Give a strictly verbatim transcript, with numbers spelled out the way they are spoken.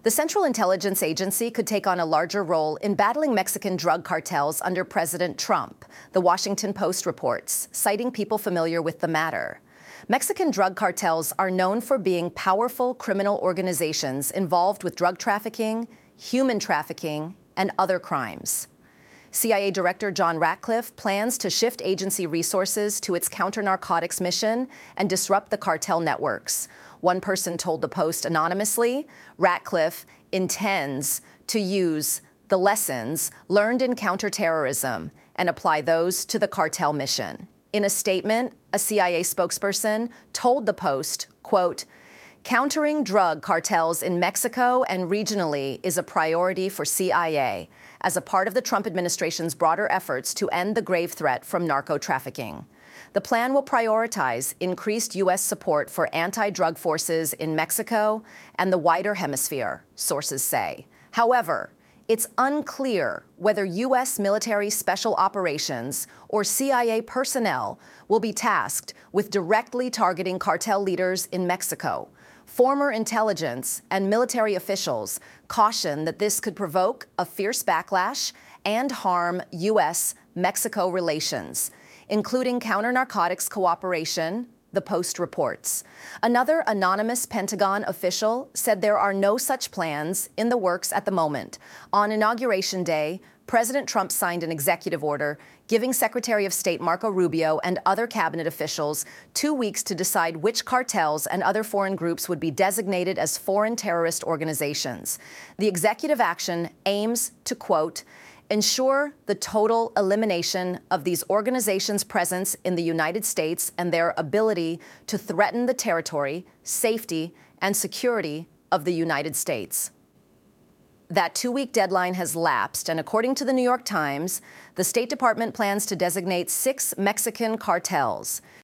The Central Intelligence Agency could take on a larger role in battling Mexican drug cartels under President Trump, The Washington Post reports, citing people familiar with the matter. Mexican drug cartels are known for being powerful criminal organizations involved with drug trafficking, human trafficking, and other crimes. C I A Director John Ratcliffe plans to shift agency resources to its counter-narcotics mission and disrupt the cartel networks. One person told the Post anonymously, Ratcliffe intends to use the lessons learned in counterterrorism and apply those to the cartel mission. In a statement, a C I A spokesperson told the Post, quote, "Countering drug cartels in Mexico and regionally is a priority for C I A as a part of the Trump administration's broader efforts to end the grave threat from narco-trafficking. The plan will prioritize increased U S support for anti-drug forces in Mexico and the wider hemisphere," sources say. However, it's unclear whether U S military special operations or C I A personnel will be tasked with directly targeting cartel leaders in Mexico. Former intelligence and military officials caution that this could provoke a fierce backlash and harm U S Mexico relations, including counter-narcotics cooperation, the Post reports. Another anonymous Pentagon official said there are no such plans in the works at the moment. On Inauguration Day, President Trump signed an executive order giving Secretary of State Marco Rubio and other cabinet officials two weeks to decide which cartels and other foreign groups would be designated as foreign terrorist organizations. The executive action aims to, quote, "ensure the total elimination of these organizations' presence in the United States and their ability to threaten the territory, safety, and security of the United States." That two-week deadline has lapsed, and according to the New York Times, the State Department plans to designate six Mexican cartels.